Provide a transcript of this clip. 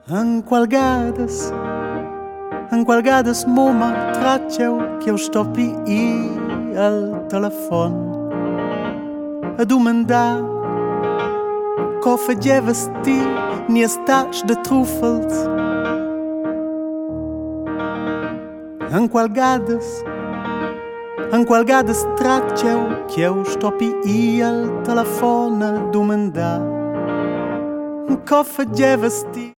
En qual gadas moma traceu che eu stoppi al telefon a domandar co fagevas ti nies tats de trufels. En qual gadas traceu che eu stoppi al telefon a domandar co fagevas ti.